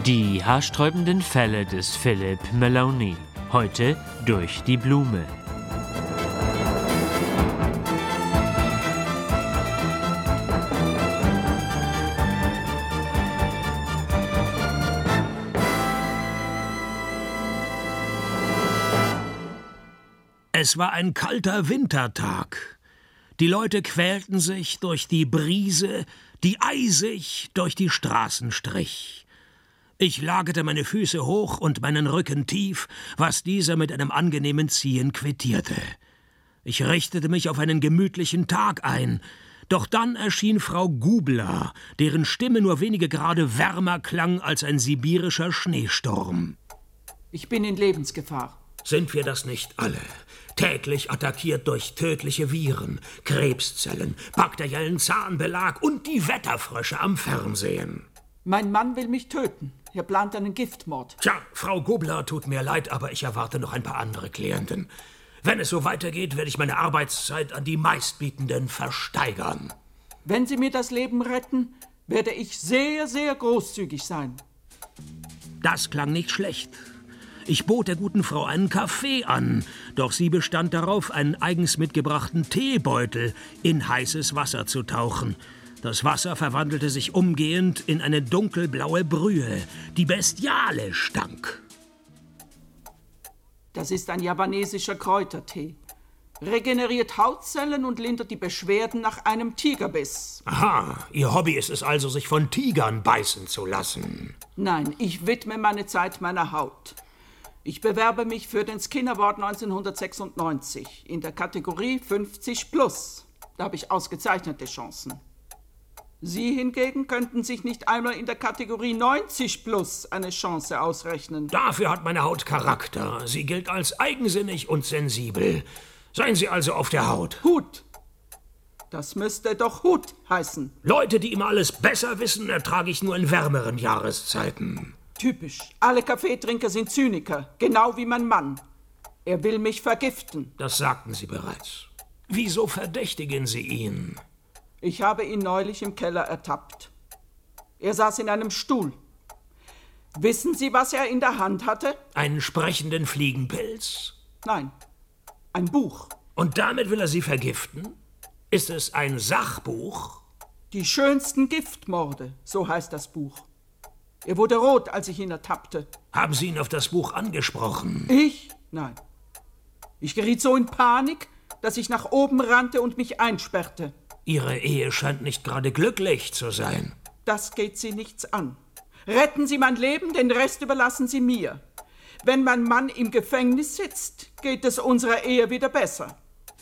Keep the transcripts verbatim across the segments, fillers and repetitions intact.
Die haarsträubenden Fälle des Philip Maloney. Heute durch die Blume. Es war ein kalter Wintertag. Die Leute quälten sich durch die Brise, die eisig durch die Straßen strich. Ich lagerte meine Füße hoch und meinen Rücken tief, was dieser mit einem angenehmen Ziehen quittierte. Ich richtete mich auf einen gemütlichen Tag ein, doch dann erschien Frau Gubler, deren Stimme nur wenige Grade wärmer klang als ein sibirischer Schneesturm. Ich bin in Lebensgefahr. Sind wir das nicht alle? Täglich attackiert durch tödliche Viren, Krebszellen, bakteriellen Zahnbelag und die Wetterfrösche am Fernsehen. Mein Mann will mich töten. Er plant einen Giftmord. Tja, Frau Gubler, tut mir leid, aber ich erwarte noch ein paar andere Klienten. Wenn es so weitergeht, werde ich meine Arbeitszeit an die Meistbietenden versteigern. Wenn Sie mir das Leben retten, werde ich sehr, sehr großzügig sein. Das klang nicht schlecht. Ich bot der guten Frau einen Kaffee an, doch sie bestand darauf, einen eigens mitgebrachten Teebeutel in heißes Wasser zu tauchen. Das Wasser verwandelte sich umgehend in eine dunkelblaue Brühe, die bestialisch stank. Das ist ein javanesischer Kräutertee. Regeneriert Hautzellen und lindert die Beschwerden nach einem Tigerbiss. Aha, Ihr Hobby ist es also, sich von Tigern beißen zu lassen. Nein, ich widme meine Zeit meiner Haut. Ich bewerbe mich für den Skin Award neunzehnhundertsechsundneunzig in der Kategorie fünfzig plus. Da habe ich ausgezeichnete Chancen. Sie hingegen könnten sich nicht einmal in der Kategorie neunzig plus eine Chance ausrechnen. Dafür hat meine Haut Charakter. Sie gilt als eigensinnig und sensibel. Seien Sie also auf der Haut. Hut. Das müsste doch Hut heißen. Leute, die immer alles besser wissen, ertrage ich nur in wärmeren Jahreszeiten. Typisch. Alle Kaffeetrinker sind Zyniker, genau wie mein Mann. Er will mich vergiften. Das sagten Sie bereits. Wieso verdächtigen Sie ihn? Ich habe ihn neulich im Keller ertappt. Er saß in einem Stuhl. Wissen Sie, was er in der Hand hatte? Einen sprechenden Fliegenpilz? Nein, ein Buch. Und damit will er Sie vergiften? Ist es ein Sachbuch? Die schönsten Giftmorde, so heißt das Buch. Er wurde rot, als ich ihn ertappte. Haben Sie ihn auf das Buch angesprochen? Ich? Nein. Ich geriet so in Panik, dass ich nach oben rannte und mich einsperrte. Ihre Ehe scheint nicht gerade glücklich zu sein. Das geht Sie nichts an. Retten Sie mein Leben, den Rest überlassen Sie mir. Wenn mein Mann im Gefängnis sitzt, geht es unserer Ehe wieder besser.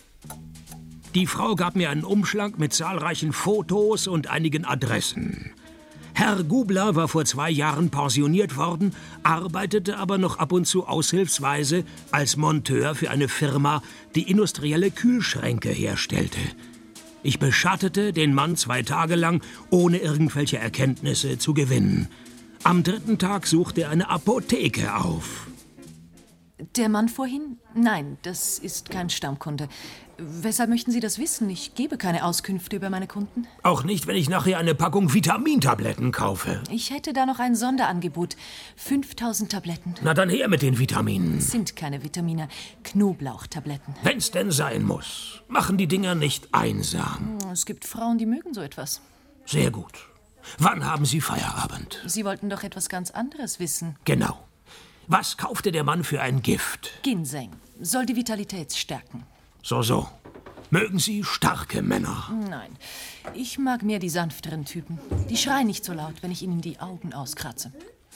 Die Frau gab mir einen Umschlag mit zahlreichen Fotos und einigen Adressen. Herr Gubler war vor zwei Jahren pensioniert worden, arbeitete aber noch ab und zu aushilfsweise als Monteur für eine Firma, die industrielle Kühlschränke herstellte. Ich beschattete den Mann zwei Tage lang, ohne irgendwelche Erkenntnisse zu gewinnen. Am dritten Tag suchte er eine Apotheke auf. Der Mann vorhin? Nein, das ist kein Stammkunde. Weshalb möchten Sie das wissen? Ich gebe keine Auskünfte über meine Kunden. Auch nicht, wenn ich nachher eine Packung Vitamintabletten kaufe. Ich hätte da noch ein Sonderangebot. fünftausend Tabletten. Na dann her mit den Vitaminen. Das sind keine Vitamine, Knoblauchtabletten. Wenn's denn sein muss. Machen die Dinger nicht einsam. Es gibt Frauen, die mögen so etwas. Sehr gut. Wann haben Sie Feierabend? Sie wollten doch etwas ganz anderes wissen. Genau. Was kaufte der Mann für ein Gift? Ginseng. Soll die Vitalität stärken. So, so. Mögen Sie starke Männer? Nein, ich mag mehr die sanfteren Typen. Die schreien nicht so laut, wenn ich ihnen die Augen auskratze.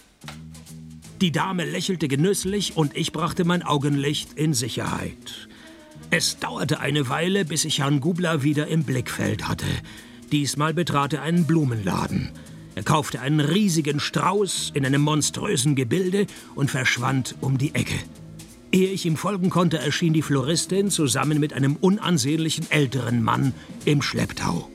Die Dame lächelte genüsslich und ich brachte mein Augenlicht in Sicherheit. Es dauerte eine Weile, bis ich Herrn Gubler wieder im Blickfeld hatte. Diesmal betrat er einen Blumenladen. Er kaufte einen riesigen Strauß in einem monströsen Gebilde und verschwand um die Ecke. Ehe ich ihm folgen konnte, erschien die Floristin zusammen mit einem unansehnlichen älteren Mann im Schlepptau.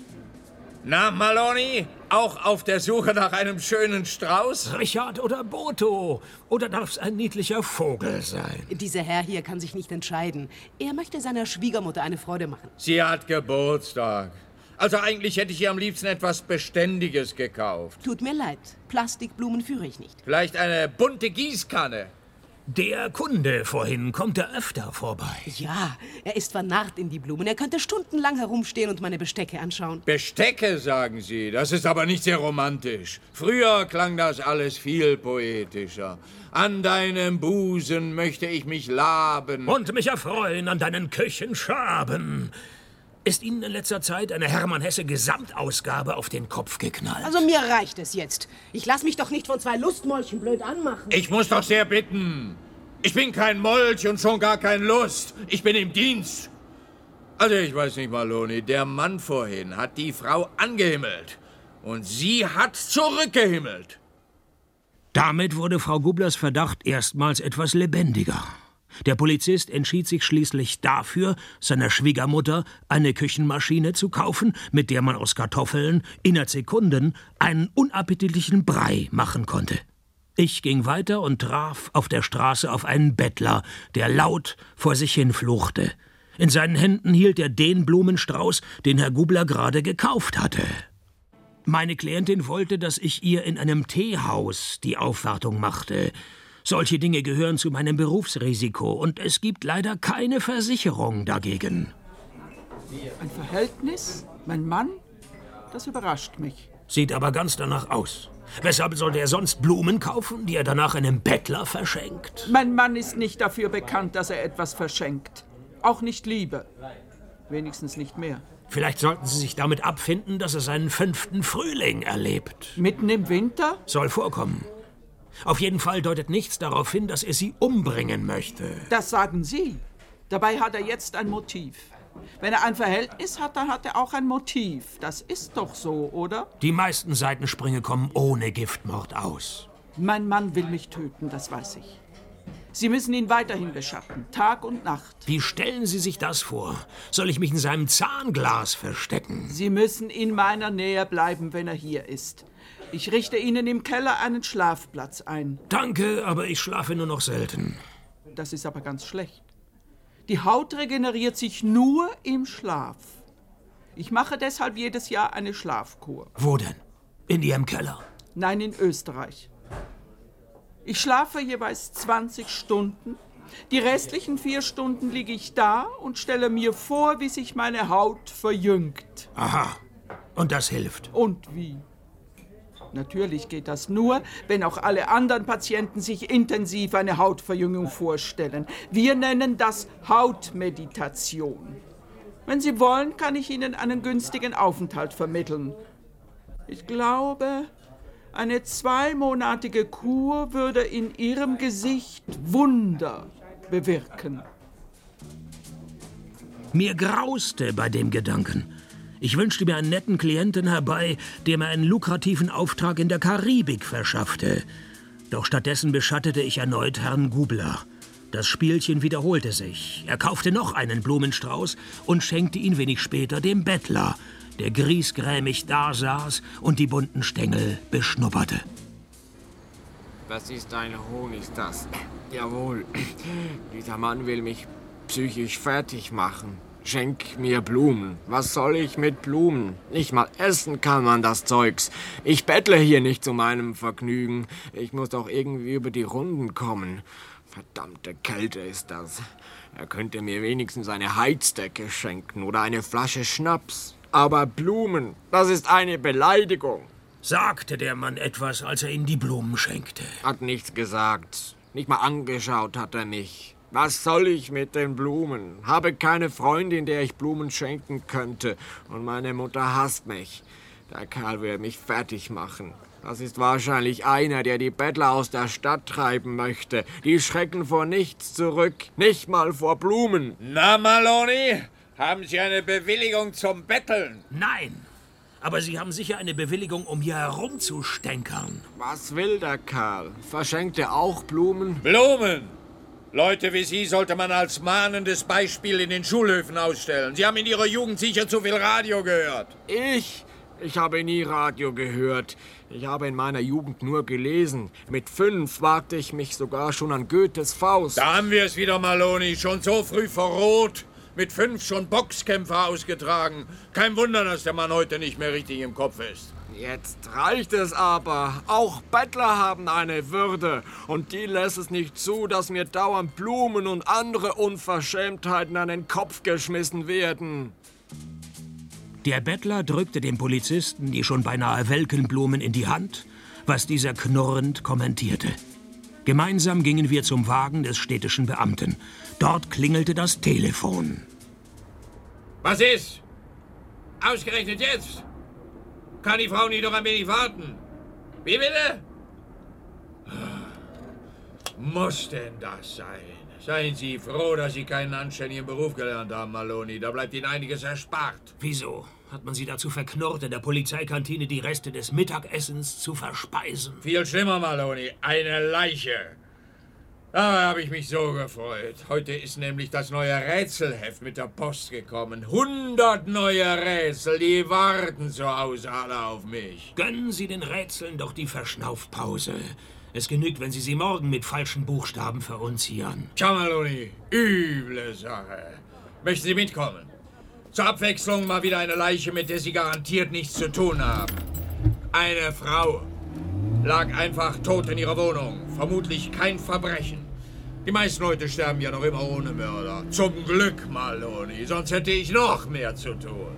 Na, Maloney, auch auf der Suche nach einem schönen Strauß? Richard oder Boto? Oder darf es ein niedlicher Vogel sein? Dieser Herr hier kann sich nicht entscheiden. Er möchte seiner Schwiegermutter eine Freude machen. Sie hat Geburtstag. Also eigentlich hätte ich ihr am liebsten etwas Beständiges gekauft. Tut mir leid, Plastikblumen führe ich nicht. Vielleicht eine bunte Gießkanne. Der Kunde vorhin kommt er öfter vorbei. Ja, er ist vernarrt in die Blumen. Er könnte stundenlang herumstehen und meine Bestecke anschauen. Bestecke, sagen Sie. Das ist aber nicht sehr romantisch. Früher klang das alles viel poetischer. An deinem Busen möchte ich mich laben. Und mich erfreuen an deinen Küchenschaben. Ist Ihnen in letzter Zeit eine Hermann-Hesse-Gesamtausgabe auf den Kopf geknallt? Also mir reicht es jetzt. Ich lass mich doch nicht von zwei Lustmolchen blöd anmachen. Ich muss doch sehr bitten. Ich bin kein Molch und schon gar kein Lust. Ich bin im Dienst. Also ich weiß nicht, Maloney, der Mann vorhin hat die Frau angehimmelt. Und sie hat zurückgehimmelt. Damit wurde Frau Gublers Verdacht erstmals etwas lebendiger. Der Polizist entschied sich schließlich dafür, seiner Schwiegermutter eine Küchenmaschine zu kaufen, mit der man aus Kartoffeln innerhalb Sekunden einen unappetitlichen Brei machen konnte. Ich ging weiter und traf auf der Straße auf einen Bettler, der laut vor sich hin fluchte. In seinen Händen hielt er den Blumenstrauß, den Herr Gubler gerade gekauft hatte. Meine Klientin wollte, dass ich ihr in einem Teehaus die Aufwartung machte. Solche Dinge gehören zu meinem Berufsrisiko und es gibt leider keine Versicherung dagegen. Ein Verhältnis? Mein Mann? Das überrascht mich. Sieht aber ganz danach aus. Weshalb sollte er sonst Blumen kaufen, die er danach einem Bettler verschenkt? Mein Mann ist nicht dafür bekannt, dass er etwas verschenkt. Auch nicht Liebe. Wenigstens nicht mehr. Vielleicht sollten Sie sich damit abfinden, dass er seinen fünften Frühling erlebt. Mitten im Winter? Soll vorkommen. Auf jeden Fall deutet nichts darauf hin, dass er sie umbringen möchte. Das sagen Sie. Dabei hat er jetzt ein Motiv. Wenn er ein Verhältnis hat, dann hat er auch ein Motiv. Das ist doch so, oder? Die meisten Seitensprünge kommen ohne Giftmord aus. Mein Mann will mich töten, das weiß ich. Sie müssen ihn weiterhin beschatten, Tag und Nacht. Wie stellen Sie sich das vor? Soll ich mich in seinem Zahnglas verstecken? Sie müssen in meiner Nähe bleiben, wenn er hier ist. Ich richte Ihnen im Keller einen Schlafplatz ein. Danke, aber ich schlafe nur noch selten. Das ist aber ganz schlecht. Die Haut regeneriert sich nur im Schlaf. Ich mache deshalb jedes Jahr eine Schlafkur. Wo denn? In Ihrem Keller? Nein, in Österreich. Ich schlafe jeweils zwanzig Stunden. Die restlichen vier Stunden liege ich da und stelle mir vor, wie sich meine Haut verjüngt. Aha. Und das hilft? Und wie? Natürlich geht das nur, wenn auch alle anderen Patienten sich intensiv eine Hautverjüngung vorstellen. Wir nennen das Hautmeditation. Wenn Sie wollen, kann ich Ihnen einen günstigen Aufenthalt vermitteln. Ich glaube, eine zweimonatige Kur würde in Ihrem Gesicht Wunder bewirken. Mir grauste bei dem Gedanken. Ich wünschte mir einen netten Klienten herbei, der mir einen lukrativen Auftrag in der Karibik verschaffte. Doch stattdessen beschattete ich erneut Herrn Gubler. Das Spielchen wiederholte sich. Er kaufte noch einen Blumenstrauß und schenkte ihn wenig später dem Bettler, der griesgrämig dasaß und die bunten Stängel beschnupperte. Was ist ein Honigstass? Jawohl, dieser Mann will mich psychisch fertig machen. Schenk mir Blumen. Was soll ich mit Blumen? Nicht mal essen kann man das Zeugs. Ich bettle hier nicht zu meinem Vergnügen. Ich muss doch irgendwie über die Runden kommen. Verdammte Kälte ist das. Er könnte mir wenigstens eine Heizdecke schenken oder eine Flasche Schnaps. Aber Blumen, das ist eine Beleidigung. Sagte der Mann etwas, als er Ihnen die Blumen schenkte? Hat nichts gesagt. Nicht mal angeschaut hat er mich. Was soll ich mit den Blumen? Habe keine Freundin, der ich Blumen schenken könnte. Und meine Mutter hasst mich. Der Kerl will mich fertig machen. Das ist wahrscheinlich einer, der die Bettler aus der Stadt treiben möchte. Die schrecken vor nichts zurück. Nicht mal vor Blumen. Na, Maloney, haben Sie eine Bewilligung zum Betteln? Nein. Aber Sie haben sicher eine Bewilligung, um hier herumzustänkern. Was will der Kerl? Verschenkt er auch Blumen? Blumen! Leute wie Sie sollte man als mahnendes Beispiel in den Schulhöfen ausstellen. Sie haben in Ihrer Jugend sicher zu viel Radio gehört. Ich? Ich habe nie Radio gehört. Ich habe in meiner Jugend nur gelesen. Mit fünf wagte ich mich sogar schon an Goethes Faust. Da haben wir es wieder, Maloney. Schon so früh verroht. Mit fünf schon Boxkämpfe ausgetragen. Kein Wunder, dass der Mann heute nicht mehr richtig im Kopf ist. Jetzt reicht es aber. Auch Bettler haben eine Würde. Und die lässt es nicht zu, dass mir dauernd Blumen und andere Unverschämtheiten an den Kopf geschmissen werden. Der Bettler drückte dem Polizisten die schon beinahe welken Blumen in die Hand, was dieser knurrend kommentierte. Gemeinsam gingen wir zum Wagen des städtischen Beamten. Dort klingelte das Telefon. Was ist? Ausgerechnet jetzt? Kann die Frau nicht noch ein wenig warten? Wie bitte? Muss denn das sein? Seien Sie froh, dass Sie keinen anständigen Beruf gelernt haben, Maloney. Da bleibt Ihnen einiges erspart. Wieso? Hat man Sie dazu verknurrt, in der Polizeikantine die Reste des Mittagessens zu verspeisen? Viel schlimmer, Maloney. Eine Leiche. Da habe ich mich so gefreut. Heute ist nämlich das neue Rätselheft mit der Post gekommen. Hundert neue Rätsel, die warten zu Hause alle auf mich. Gönnen Sie den Rätseln doch die Verschnaufpause. Es genügt, wenn Sie sie morgen mit falschen Buchstaben verunzieren. Tja, Maloney, üble Sache. Möchten Sie mitkommen? Zur Abwechslung mal wieder eine Leiche, mit der Sie garantiert nichts zu tun haben. Eine Frau lag einfach tot in ihrer Wohnung. Vermutlich kein Verbrechen. Die meisten Leute sterben ja noch immer ohne Mörder. Zum Glück, Maloney, sonst hätte ich noch mehr zu tun.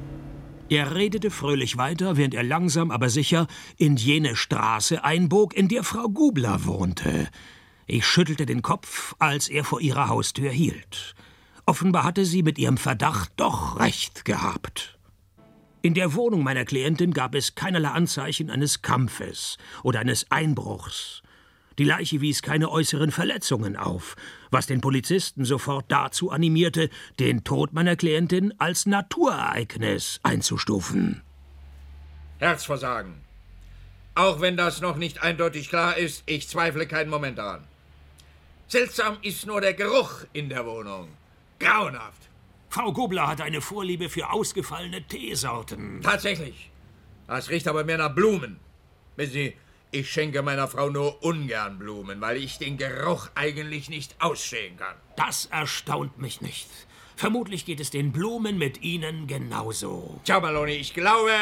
Er redete fröhlich weiter, während er langsam, aber sicher in jene Straße einbog, in der Frau Gubler wohnte. Ich schüttelte den Kopf, als er vor ihrer Haustür hielt. Offenbar hatte sie mit ihrem Verdacht doch recht gehabt. In der Wohnung meiner Klientin gab es keinerlei Anzeichen eines Kampfes oder eines Einbruchs. Die Leiche wies keine äußeren Verletzungen auf, was den Polizisten sofort dazu animierte, den Tod meiner Klientin als Naturereignis einzustufen. Herzversagen. Auch wenn das noch nicht eindeutig klar ist, ich zweifle keinen Moment daran. Seltsam ist nur der Geruch in der Wohnung. Grauenhaft. Frau Gubler hat eine Vorliebe für ausgefallene Teesorten. Tatsächlich. Das riecht aber mehr nach Blumen. Wissen Sie, ich schenke meiner Frau nur ungern Blumen, weil ich den Geruch eigentlich nicht ausstehen kann. Das erstaunt mich nicht. Vermutlich geht es den Blumen mit Ihnen genauso. Tja, Maloney, ich glaube,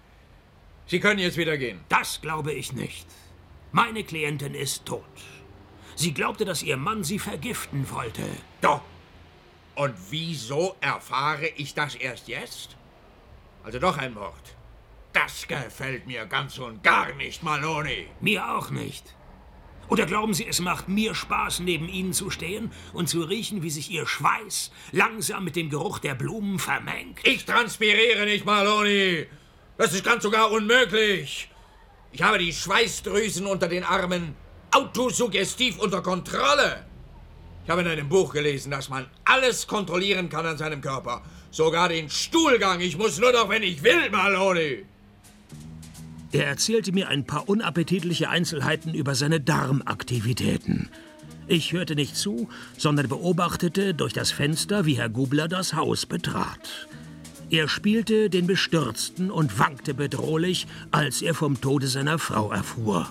Sie können jetzt wieder gehen. Das glaube ich nicht. Meine Klientin ist tot. Sie glaubte, dass ihr Mann sie vergiften wollte. Doch. Und wieso erfahre ich das erst jetzt? Also doch ein Mord. Das gefällt mir ganz und gar nicht, Maloney. Mir auch nicht. Oder glauben Sie, es macht mir Spaß, neben Ihnen zu stehen und zu riechen, wie sich Ihr Schweiß langsam mit dem Geruch der Blumen vermengt? Ich transpiriere nicht, Maloney. Das ist ganz sogar unmöglich. Ich habe die Schweißdrüsen unter den Armen autosuggestiv unter Kontrolle. Ich habe in einem Buch gelesen, dass man alles kontrollieren kann an seinem Körper. Sogar den Stuhlgang. Ich muss nur noch, wenn ich will, Maloney. Er erzählte mir ein paar unappetitliche Einzelheiten über seine Darmaktivitäten. Ich hörte nicht zu, sondern beobachtete durch das Fenster, wie Herr Gubler das Haus betrat. Er spielte den Bestürzten und wankte bedrohlich, als er vom Tode seiner Frau erfuhr.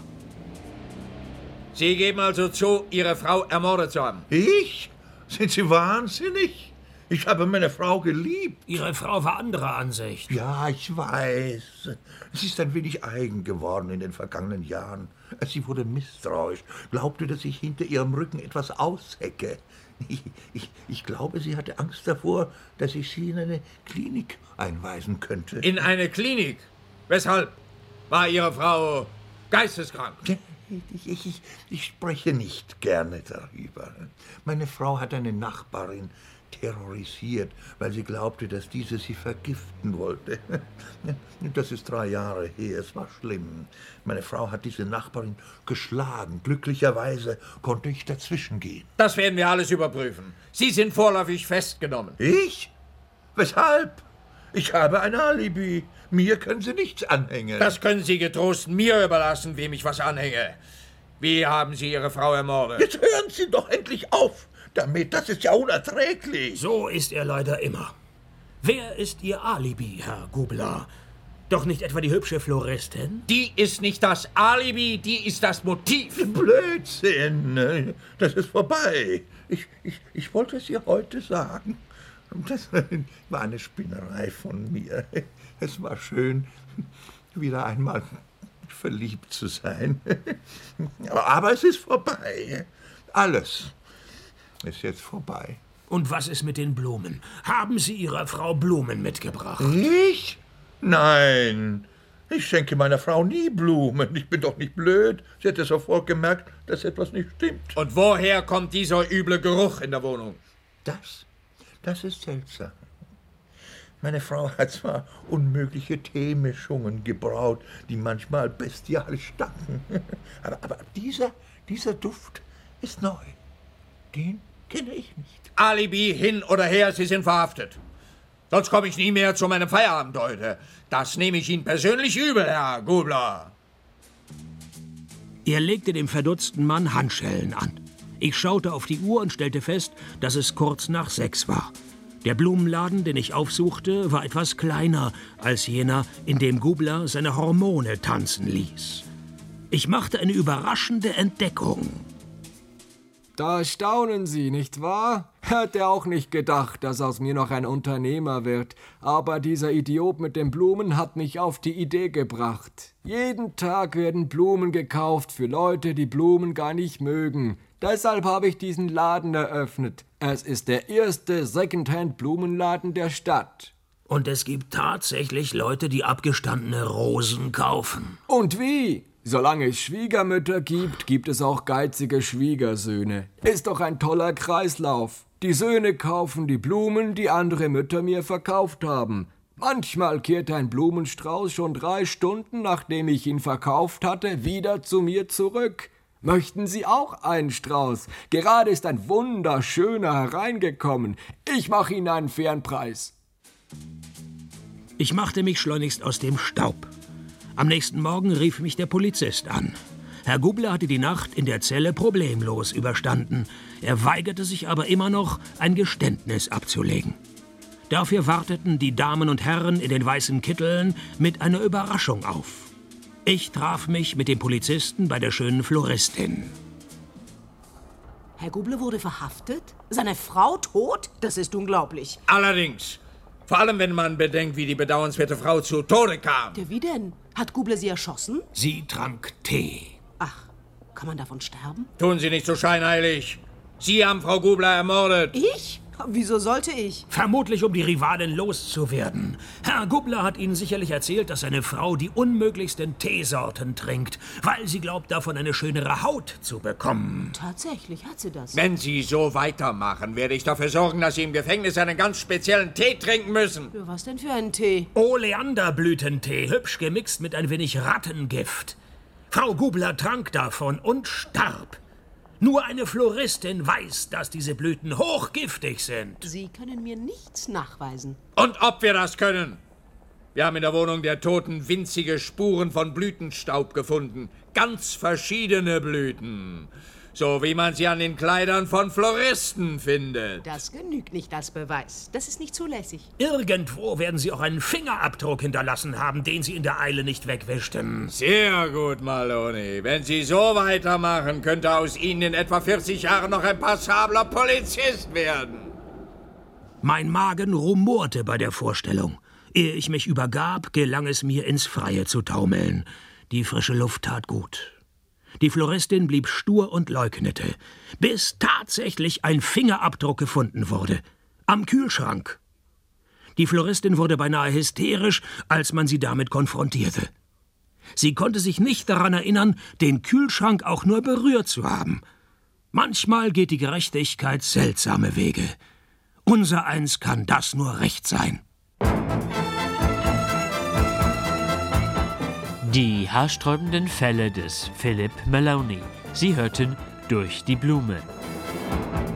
Sie geben also zu, Ihre Frau ermordet zu haben? Ich? Sind Sie wahnsinnig? Ich habe meine Frau geliebt. Ihre Frau war anderer Ansicht. Ja, ich weiß. Sie ist ein wenig eigen geworden in den vergangenen Jahren. Sie wurde misstrauisch, glaubte, dass ich hinter ihrem Rücken etwas aushecke. Ich, ich, ich glaube, sie hatte Angst davor, dass ich sie in eine Klinik einweisen könnte. In eine Klinik? Weshalb? War Ihre Frau geisteskrank? Ich, ich, ich, ich spreche nicht gerne darüber. Meine Frau hat eine Nachbarin terrorisiert, weil sie glaubte, dass diese sie vergiften wollte. Das ist drei Jahre her, es war schlimm. Meine Frau hat diese Nachbarin geschlagen. Glücklicherweise konnte ich dazwischen gehen. Das werden wir alles überprüfen. Sie sind vorläufig festgenommen. Ich? Weshalb? Ich habe ein Alibi. Mir können Sie nichts anhängen. Das können Sie getrost mir überlassen, wem ich was anhänge. Wie haben Sie Ihre Frau ermordet? Jetzt hören Sie doch endlich auf damit. Das ist ja unerträglich. So ist er leider immer. Wer ist Ihr Alibi, Herr Gubler? Doch nicht etwa die hübsche Floristin? Die ist nicht das Alibi, die ist das Motiv. Blödsinn. Das ist vorbei. Ich, ich, ich wollte es ihr heute sagen. Das war eine Spinnerei von mir. Es war schön, wieder einmal verliebt zu sein. Aber es ist vorbei. Alles ist jetzt vorbei. Und was ist mit den Blumen? Haben Sie Ihrer Frau Blumen mitgebracht? Ich? Nein. Ich schenke meiner Frau nie Blumen. Ich bin doch nicht blöd. Sie hätte sofort gemerkt, dass etwas nicht stimmt. Und woher kommt dieser üble Geruch in der Wohnung? Das, das ist seltsam. Meine Frau hat zwar unmögliche Teemischungen gebraut, die manchmal bestialisch stanken. Aber, aber dieser, dieser Duft ist neu. Den kenne ich nicht. Alibi hin oder her, Sie sind verhaftet. Sonst komme ich nie mehr zu meinem Feierabend heute. Das nehme ich Ihnen persönlich übel, Herr Gubler. Er legte dem verdutzten Mann Handschellen an. Ich schaute auf die Uhr und stellte fest, dass es kurz nach sechs war. Der Blumenladen, den ich aufsuchte, war etwas kleiner als jener, in dem Gubler seine Hormone tanzen ließ. Ich machte eine überraschende Entdeckung. Da staunen Sie, nicht wahr? Hätte auch nicht gedacht, dass aus mir noch ein Unternehmer wird. Aber dieser Idiot mit den Blumen hat mich auf die Idee gebracht. Jeden Tag werden Blumen gekauft für Leute, die Blumen gar nicht mögen. Deshalb habe ich diesen Laden eröffnet. Es ist der erste Secondhand-Blumenladen der Stadt. Und es gibt tatsächlich Leute, die abgestandene Rosen kaufen. Und wie? Solange es Schwiegermütter gibt, gibt es auch geizige Schwiegersöhne. Ist doch ein toller Kreislauf. Die Söhne kaufen die Blumen, die andere Mütter mir verkauft haben. Manchmal kehrt ein Blumenstrauß schon drei Stunden, nachdem ich ihn verkauft hatte, wieder zu mir zurück. Möchten Sie auch einen Strauß? Gerade ist ein wunderschöner hereingekommen. Ich mache Ihnen einen fairen Preis. Ich machte mich schleunigst aus dem Staub. Am nächsten Morgen rief mich der Polizist an. Herr Gubler hatte die Nacht in der Zelle problemlos überstanden. Er weigerte sich aber immer noch, ein Geständnis abzulegen. Dafür warteten die Damen und Herren in den weißen Kitteln mit einer Überraschung auf. Ich traf mich mit dem Polizisten bei der schönen Floristin. Herr Gubler wurde verhaftet? Seine Frau tot? Das ist unglaublich. Allerdings. Vor allem, wenn man bedenkt, wie die bedauernswerte Frau zu Tode kam. Ja, wie denn? Hat Gubler sie erschossen? Sie trank Tee. Ach, kann man davon sterben? Tun Sie nicht so scheinheilig. Sie haben Frau Gubler ermordet. Ich? Wieso sollte ich? Vermutlich, um die Rivalin loszuwerden. Herr Gubler hat Ihnen sicherlich erzählt, dass seine Frau die unmöglichsten Teesorten trinkt, weil sie glaubt, davon eine schönere Haut zu bekommen. Tatsächlich hat sie das. Wenn Sie so weitermachen, werde ich dafür sorgen, dass Sie im Gefängnis einen ganz speziellen Tee trinken müssen. Ja, was denn für einen Tee? Oleanderblütentee, hübsch gemixt mit ein wenig Rattengift. Frau Gubler trank davon und starb. Nur eine Floristin weiß, dass diese Blüten hochgiftig sind. Sie können mir nichts nachweisen. Und ob wir das können? Wir haben in der Wohnung der Toten winzige Spuren von Blütenstaub gefunden. Ganz verschiedene Blüten. So wie man sie an den Kleidern von Floristen findet. Das genügt nicht als Beweis. Das ist nicht zulässig. Irgendwo werden Sie auch einen Fingerabdruck hinterlassen haben, den Sie in der Eile nicht wegwischten. Sehr gut, Maloney. Wenn Sie so weitermachen, könnte aus Ihnen in etwa vierzig Jahren noch ein passabler Polizist werden. Mein Magen rumorte bei der Vorstellung. Ehe ich mich übergab, gelang es mir, ins Freie zu taumeln. Die frische Luft tat gut. Die Floristin blieb stur und leugnete, bis tatsächlich ein Fingerabdruck gefunden wurde. Am Kühlschrank. Die Floristin wurde beinahe hysterisch, als man sie damit konfrontierte. Sie konnte sich nicht daran erinnern, den Kühlschrank auch nur berührt zu haben. Manchmal geht die Gerechtigkeit seltsame Wege. Unsereins kann das nur recht sein. Die haarsträubenden Fälle des Philip Maloney. Sie hörten Durch die Blume.